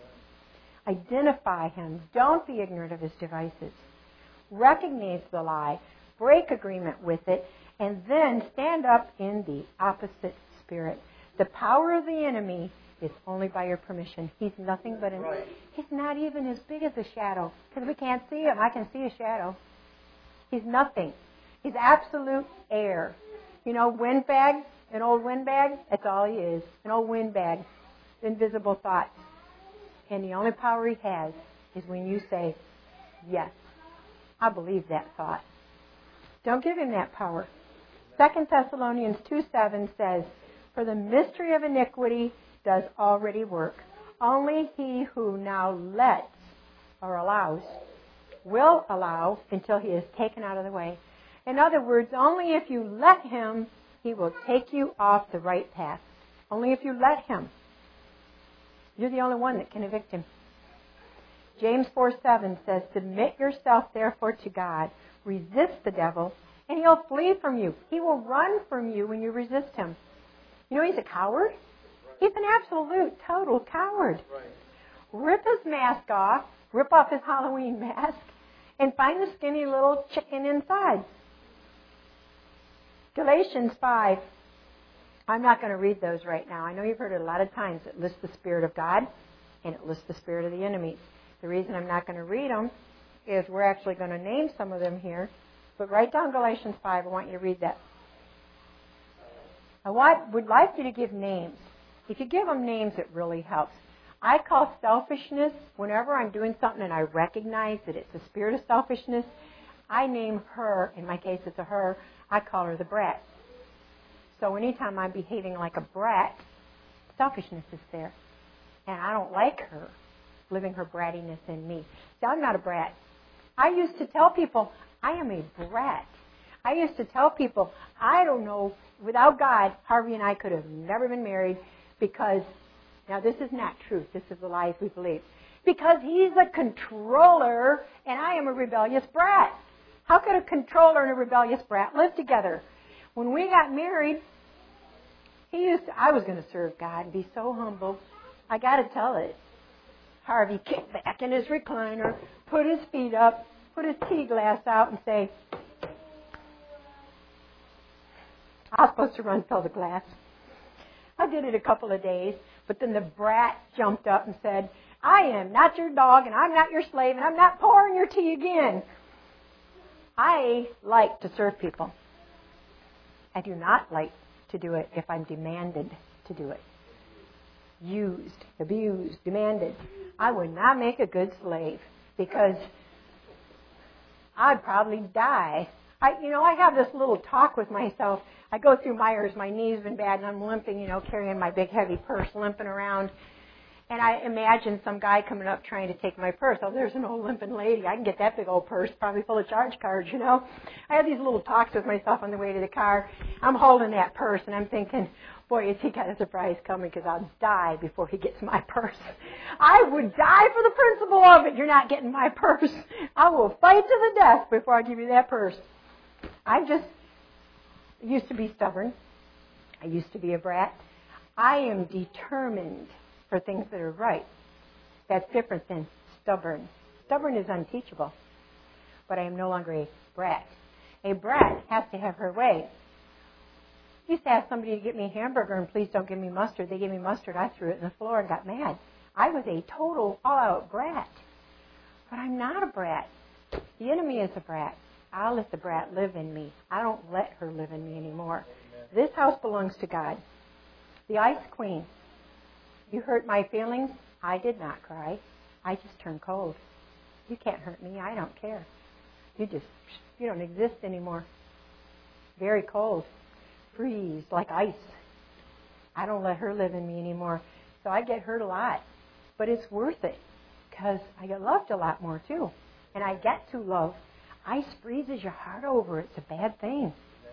Identify him. Don't be ignorant of his devices. Recognize the lie. Break agreement with it. And then stand up in the opposite spirit. The power of the enemy is only by your permission. He's nothing but an... Right. He's not even as big as a shadow. Because we can't see him. I can see a shadow. He's nothing. He's absolute air. You know, windbag, an old windbag, that's all he is. An old windbag. Invisible thoughts. And the only power he has is when you say, yes, I believe that thought. Don't give him that power. Second Thessalonians two seven says, for the mystery of iniquity does already work. Only he who now lets or allows will allow until he is taken out of the way. In other words, only if you let him, he will take you off the right path. Only if you let him. You're the only one that can evict him. James four seven says, submit yourself therefore to God. Resist the devil, and he'll flee from you. He will run from you when you resist him. You know he's a coward? He's an absolute, total coward. Rip his mask off, rip off his Halloween mask, and find the skinny little chicken inside. Galatians five. I'm not going to read those right now. I know you've heard it a lot of times. It lists the Spirit of God, and it lists the spirit of the enemy. The reason I'm not going to read them is we're actually going to name some of them here. But write down Galatians five. I want you to read that. I want, would like you to give names. If you give them names, it really helps. I call selfishness, whenever I'm doing something and I recognize that it's a spirit of selfishness, I name her, in my case it's a her, I call her the brat. So anytime I'm behaving like a brat, selfishness is there. And I don't like her living her brattiness in me. See, I'm not a brat. I used to tell people, I am a brat. I used to tell people, I don't know, without God, Harvey and I could have never been married because Now, this is not truth. This is the lies we believe. Because he's a controller, and I am a rebellious brat. How could a controller and a rebellious brat live together? When we got married, he used to, I was going to serve God and be so humble. I got to tell it. Harvey kicked back in his recliner, put his feet up, put his tea glass out, and say, I was supposed to run fill the glass. I did it a couple of days, but then the brat jumped up and said, I am not your dog, and I'm not your slave, and I'm not pouring your tea again. I like to serve people. I do not like to do it if I'm demanded to do it. Used, abused, demanded. I would not make a good slave because I'd probably die. I, you know, I have this little talk with myself. I go through Myers. My knee's been bad, and I'm limping, you know, carrying my big heavy purse, limping around. And I imagine some guy coming up trying to take my purse. Oh, there's an old limping lady. I can get that big old purse, probably full of charge cards, you know. I have these little talks with myself on the way to the car. I'm holding that purse, and I'm thinking, boy, has he got a surprise coming because I'll die before he gets my purse. I would die for the principle of it. You're not getting my purse. I will fight to the death before I give you that purse. I just used to be stubborn. I used to be a brat. I am determined for things that are right. That's different than stubborn. Stubborn is unteachable. But I am no longer a brat. A brat has to have her way. I used to ask somebody to get me a hamburger and please don't give me mustard. They gave me mustard. I threw it in the floor and got mad. I was a total all-out brat. But I'm not a brat. The enemy is a brat. I'll let the brat live in me. I don't let her live in me anymore. This house belongs to God. The ice queen. You hurt my feelings? I did not cry. I just turned cold. You can't hurt me. I don't care. You just, you don't exist anymore. Very cold. Freeze like ice. I don't let her live in me anymore. So I get hurt a lot. But it's worth it because I get loved a lot more too. And I get to love. Ice freezes your heart over. It's a bad thing.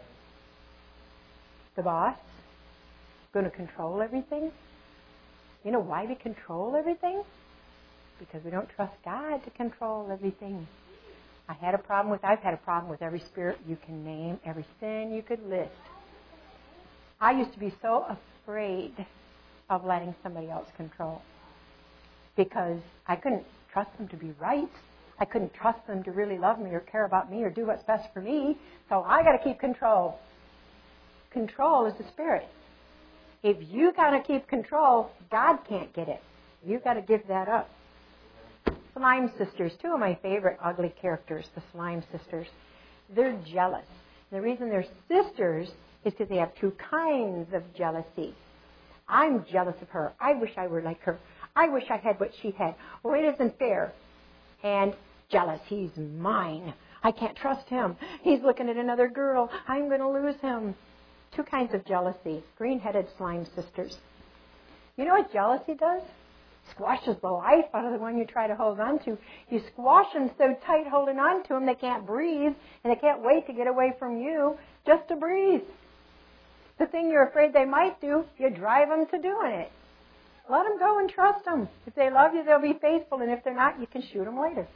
The boss going to control everything. You know why we control everything? Because we don't trust God to control everything. I had a problem with, I've had a problem with every spirit you can name, every sin you could list. I used to be so afraid of letting somebody else control because I couldn't trust them to be right. I couldn't trust them to really love me or care about me or do what's best for me. So I got to keep control. Control is the spirit. If you got to keep control, God can't get it. You've got to give that up. Slime sisters, two of my favorite ugly characters, the slime sisters. They're jealous. The reason they're sisters is because they have two kinds of jealousy. I'm jealous of her. I wish I were like her. I wish I had what she had. Well, it isn't fair. And jealous. He's mine. I can't trust him. He's looking at another girl. I'm going to lose him. Two kinds of jealousy. Green-headed slime sisters. You know what jealousy does? Squashes the life out of the one you try to hold on to. You squash them so tight holding on to them they can't breathe, and they can't wait to get away from you just to breathe. The thing you're afraid they might do, you drive them to doing it. Let them go and trust them. If they love you, they'll be faithful, and if they're not, you can shoot them later.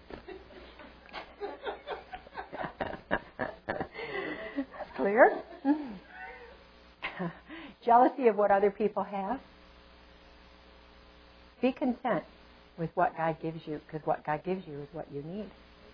That's clear? Jealousy of what other people have. Be content with what God gives you, because what God gives you is what you need.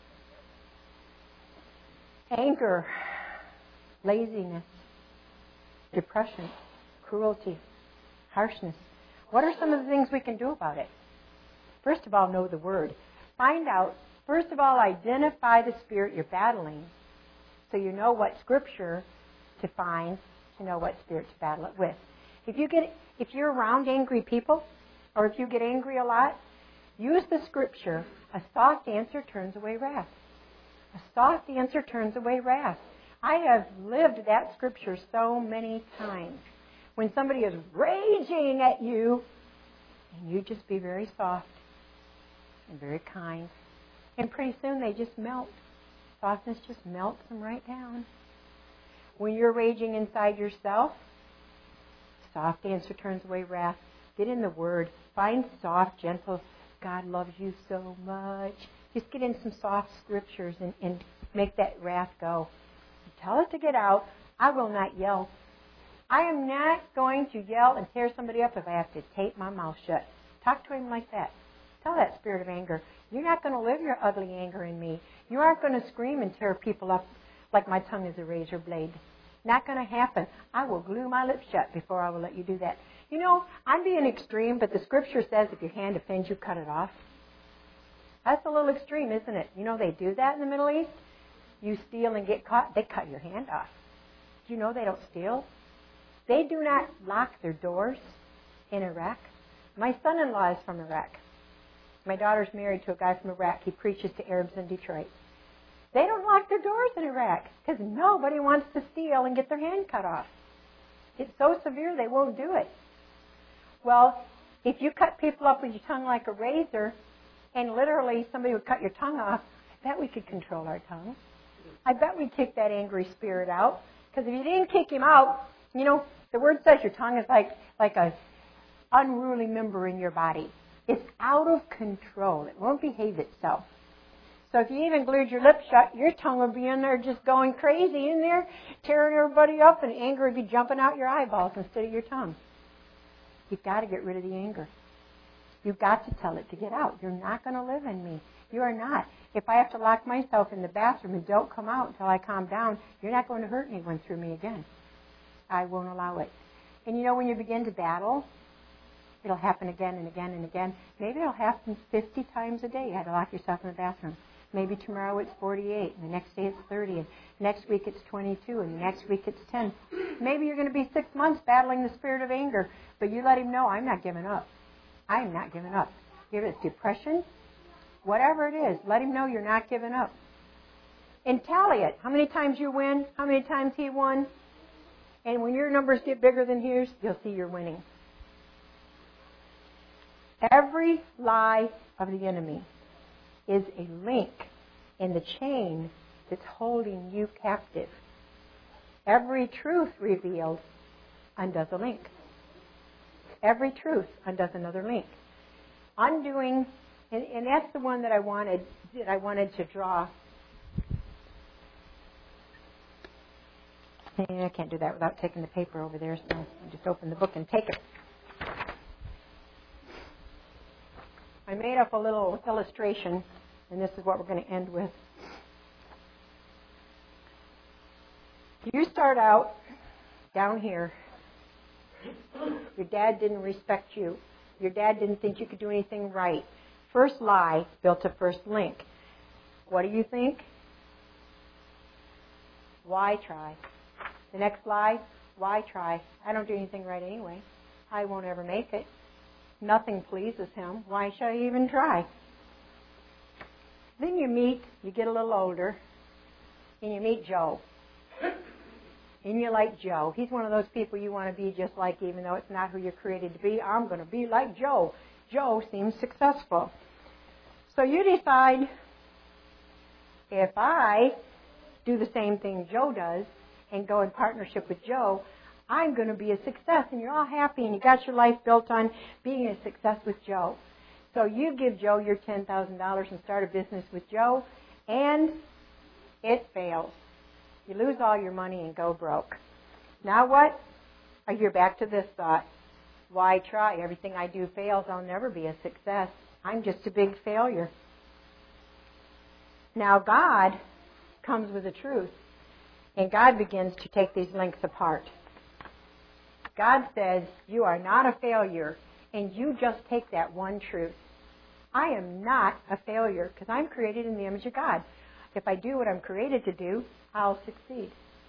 Anger, laziness, depression, cruelty, harshness. What are some of the things we can do about it? First of all, know the Word. Find out, first of all, identify the spirit you're battling so you know what Scripture to find to know what spirit to battle it with. If you get, if you're around angry people, or if you get angry a lot, use the Scripture. A soft answer turns away wrath. A soft answer turns away wrath. I have lived that Scripture so many times. When somebody is raging at you, and you just be very soft and very kind, and pretty soon they just melt. Softness just melts them right down. When you're raging inside yourself, soft answer turns away wrath. Get in the Word. Find soft, gentle, God loves you so much. Just get in some soft scriptures and, and make that wrath go. Tell it to get out. I will not yell. I am not going to yell and tear somebody up if I have to tape my mouth shut. Talk to him like that. Tell that spirit of anger, you're not going to live your ugly anger in me. You aren't going to scream and tear people up like my tongue is a razor blade. Not going to happen. I will glue my lips shut before I will let you do that. You know, I'm being extreme, but the scripture says if your hand offends you, cut it off. That's a little extreme, isn't it? You know, they do that in the Middle East. You steal and get caught, they cut your hand off. Do you know they don't steal? They do not lock their doors in Iraq. My son-in-law is from Iraq. My daughter's married to a guy from Iraq. He preaches to Arabs in Detroit. They don't lock their doors in Iraq because nobody wants to steal and get their hand cut off. It's so severe they won't do it. Well, if you cut people up with your tongue like a razor and literally somebody would cut your tongue off, I bet we could control our tongue. I bet we'd kick that angry spirit out. Because if you didn't kick him out, you know, the word says your tongue is like, like a unruly member in your body. It's out of control. It won't behave itself. So if you even glued your lips shut, your tongue would be in there just going crazy in there, tearing everybody up, and anger would be jumping out your eyeballs instead of your tongue. You've got to get rid of the anger. You've got to tell it to get out. You're not going to live in me. You are not. If I have to lock myself in the bathroom and don't come out until I calm down, you're not going to hurt anyone through me again. I won't allow it. And you know, when you begin to battle, it'll happen again and again and again. Maybe it'll happen fifty times a day. You had to lock yourself in the bathroom. Maybe tomorrow it's forty-eight, and the next day it's thirty, and next week it's twenty-two, and the next week it's ten. Maybe you're going to be six months battling the spirit of anger, but you let him know, I'm not giving up. I'm not giving up. If it's depression, whatever it is, let him know you're not giving up. And tally it. How many times you win? How many times he won? And when your numbers get bigger than his, you'll see you're winning. Every lie of the enemy is a link in the chain that's holding you captive. Every truth revealed undoes a link. Every truth undoes another link. Undoing, and, and that's the one that I wanted that I wanted to draw. And I can't do that without taking the paper over there, so I'll just open the book and take it. I made up a little illustration, and this is what we're going to end with. You start out down here. Your dad didn't respect you. Your dad didn't think you could do anything right. First lie built a first link. What do you think? Why try? The next lie, why try? I don't do anything right anyway. I won't ever make it. Nothing pleases him. Why should I even try? Then you meet, you get a little older, and you meet Joe. And you like Joe. He's one of those people you want to be just like, even though it's not who you're created to be. I'm going to be like Joe. Joe seems successful. So you decide, if I do the same thing Joe does and go in partnership with Joe, I'm going to be a success. And you're all happy and you got your life built on being a success with Joe. So you give Joe your ten thousand dollars and start a business with Joe, and it fails. You lose all your money and go broke. Now what? You're back to this thought. Why try? Everything I do fails. I'll never be a success. I'm just a big failure. Now God comes with the truth. And God begins to take these links apart. God says, you are not a failure. And you just take that one truth. I am not a failure because I'm created in the image of God. If I do what I'm created to do, I'll succeed.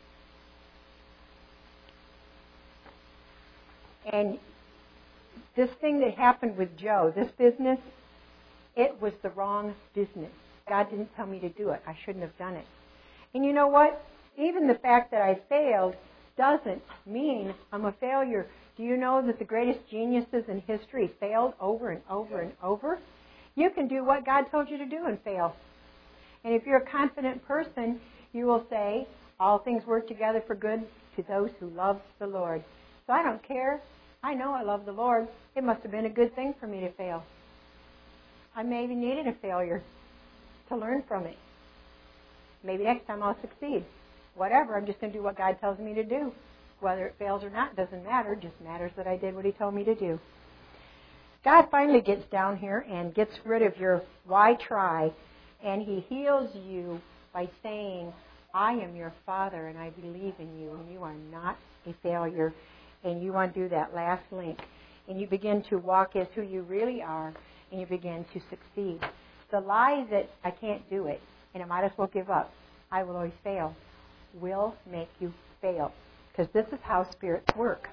And this thing that happened with Joe, this business, it was the wrong business. God didn't tell me to do it. I shouldn't have done it. And you know what? Even the fact that I failed doesn't mean I'm a failure. Do you know that the greatest geniuses in history failed over and over and over? You can do what God told you to do and fail. And if you're a confident person, you will say, all things work together for good to those who love the Lord. So I don't care. I know I love the Lord. It must have been a good thing for me to fail. I maybe needed a failure to learn from it. Maybe next time I'll succeed. Whatever, I'm just going to do what God tells me to do. Whether it fails or not doesn't matter. It just matters that I did what He told me to do. God finally gets down here and gets rid of your why try, and He heals you by saying, I am your Father and I believe in you, and you are not a failure. And you undo that last link, and you begin to walk as who you really are, and you begin to succeed. The lie that I can't do it, and I might as well give up, I will always fail, will make you fail. Because this is how spirits work.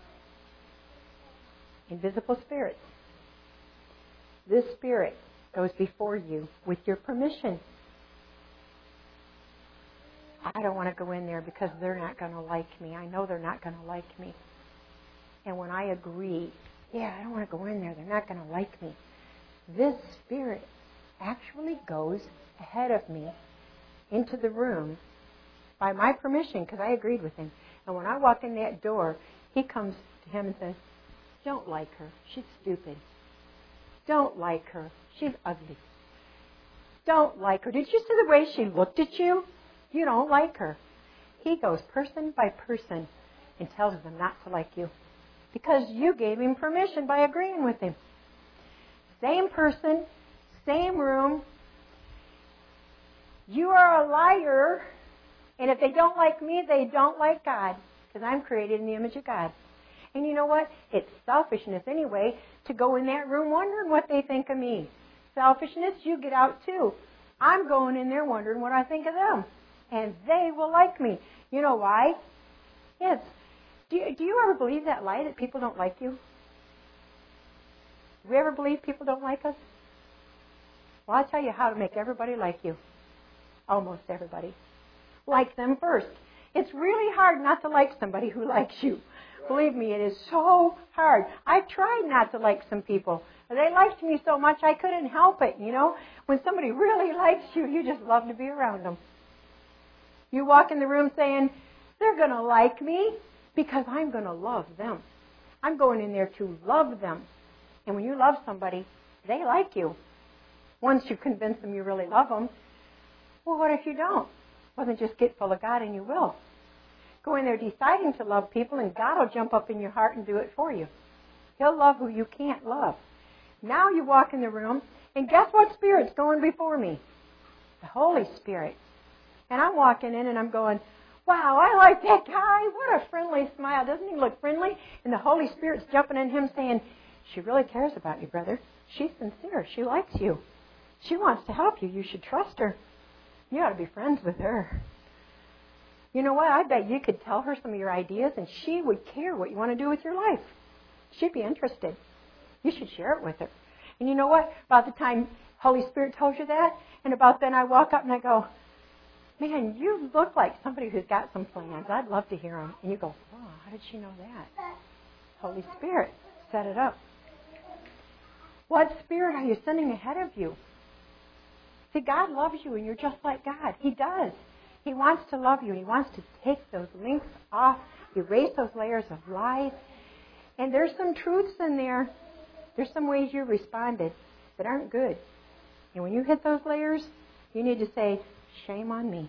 Invisible spirits. This spirit goes before you with your permission. I don't want to go in there because they're not going to like me. I know they're not going to like me. And when I agree, yeah, I don't want to go in there. They're not going to like me. This spirit actually goes ahead of me into the room by my permission because I agreed with him. And when I walk in that door, he comes to him and says, don't like her. She's stupid. Don't like her. She's ugly. Don't like her. Did you see the way she looked at you? You don't like her. He goes person by person and tells them not to like you because you gave him permission by agreeing with him. Same person, same room. You are a liar, and if they don't like me, they don't like God because I'm created in the image of God. And you know what? It's selfishness anyway to go in that room wondering what they think of me. Selfishness, you get out too. I'm going in there wondering what I think of them. And they will like me. You know why? Yes. Do you, do you ever believe that lie that people don't like you? Do we ever believe people don't like us? Well, I'll tell you how to make everybody like you. Almost everybody. Like them first. It's really hard not to like somebody who likes you. Believe me, it is so hard. I tried not to like some people. They liked me so much I couldn't help it, you know. When somebody really likes you, you just love to be around them. You walk in the room saying, they're going to like me because I'm going to love them. I'm going in there to love them. And when you love somebody, they like you. Once you convince them you really love them, well, what if you don't? Well, then just get full of God and you will. Go in there deciding to love people and God will jump up in your heart and do it for you. He'll love who you can't love. Now you walk in the room and guess what spirit's going before me? The Holy Spirit. And I'm walking in and I'm going, wow, I like that guy. What a friendly smile. Doesn't he look friendly? And the Holy Spirit's jumping in him saying, she really cares about you, brother. She's sincere. She likes you. She wants to help you. You should trust her. You ought to be friends with her. You know what? I bet you could tell her some of your ideas and she would care what you want to do with your life. She'd be interested. You should share it with her. And you know what? About the time Holy Spirit tells you that, and about then I walk up and I go, man, you look like somebody who's got some plans. I'd love to hear them. And you go, oh, how did she know that? Holy Spirit set it up. What spirit are you sending ahead of you? See, God loves you and you're just like God. He does. He wants to love you. He wants to take those links off, erase those layers of lies. And there's some truths in there. There's some ways you responded that aren't good. And when you hit those layers, you need to say, shame on me.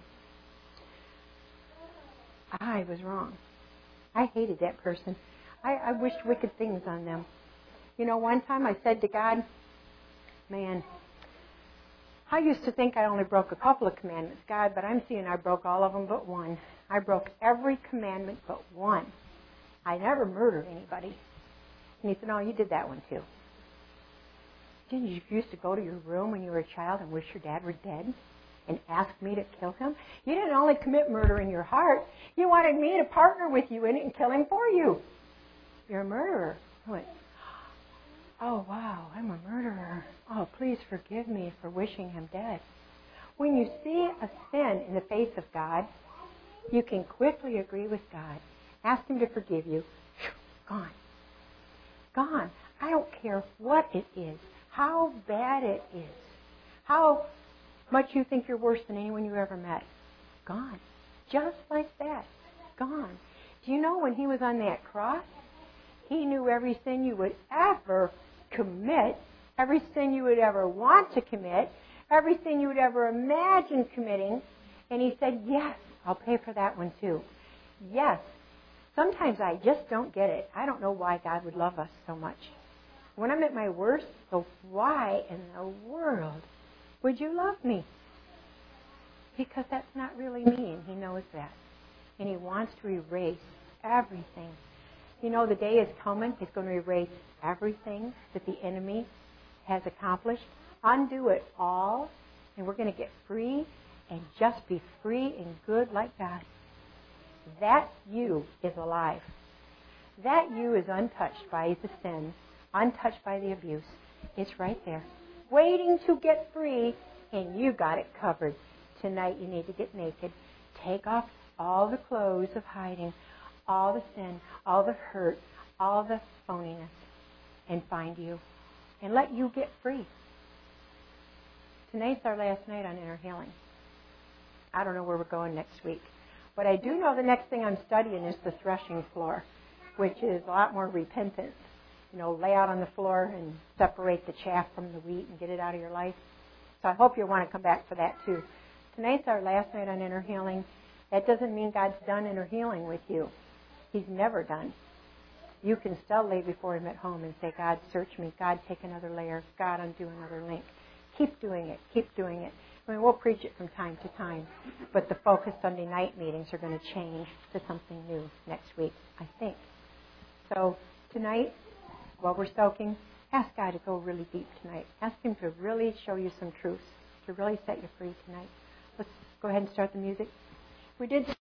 I was wrong. I hated that person. I, I wished wicked things on them. You know, one time I said to God, man, I used to think I only broke a couple of commandments, God, but I'm seeing I broke all of them but one. I broke every commandment but one. I never murdered anybody. And he said, no, you did that one too. Didn't you used to go to your room when you were a child and wish your dad were dead and ask me to kill him? You didn't only commit murder in your heart. You wanted me to partner with you in it and kill him for you. You're a murderer. I went, oh, wow, I'm a murderer. Oh, please forgive me for wishing him dead. When you see a sin in the face of God, you can quickly agree with God. Ask him to forgive you. Gone. Gone. I don't care what it is, how bad it is, how much you think you're worse than anyone you ever met. Gone. Just like that. Gone. Do you know when he was on that cross, He knew every sin you would ever commit, every sin you would ever want to commit, every sin you would ever imagine committing. And He said, yes, I'll pay for that one too. Yes. Sometimes I just don't get it. I don't know why God would love us so much. When I'm at my worst, so why in the world would you love me? Because that's not really me, and He knows that. And He wants to erase everything. You know, the day is coming. He's going to erase everything that the enemy has accomplished. Undo it all, and we're going to get free and just be free and good like God. That you is alive. That you is untouched by the sin, untouched by the abuse. It's right there, waiting to get free, and you got it covered. Tonight you need to get naked. Take off all the clothes of hiding, all the sin, all the hurt, all the phoniness, and find you. And let you get free. Tonight's our last night on inner healing. I don't know where we're going next week. But I do know the next thing I'm studying is the threshing floor, which is a lot more repentance. You know, lay out on the floor and separate the chaff from the wheat and get it out of your life. So I hope you'll want to come back for that too. Tonight's our last night on inner healing. That doesn't mean God's done inner healing with you. He's never done. You can still lay before Him at home and say, God, search me. God, take another layer. God, undo another link. Keep doing it. Keep doing it. I mean, we'll preach it from time to time, but the focus Sunday night meetings are going to change to something new next week, I think. So tonight, while we're soaking, ask God to go really deep tonight. Ask Him to really show you some truths, to really set you free tonight. Let's go ahead and start the music. We did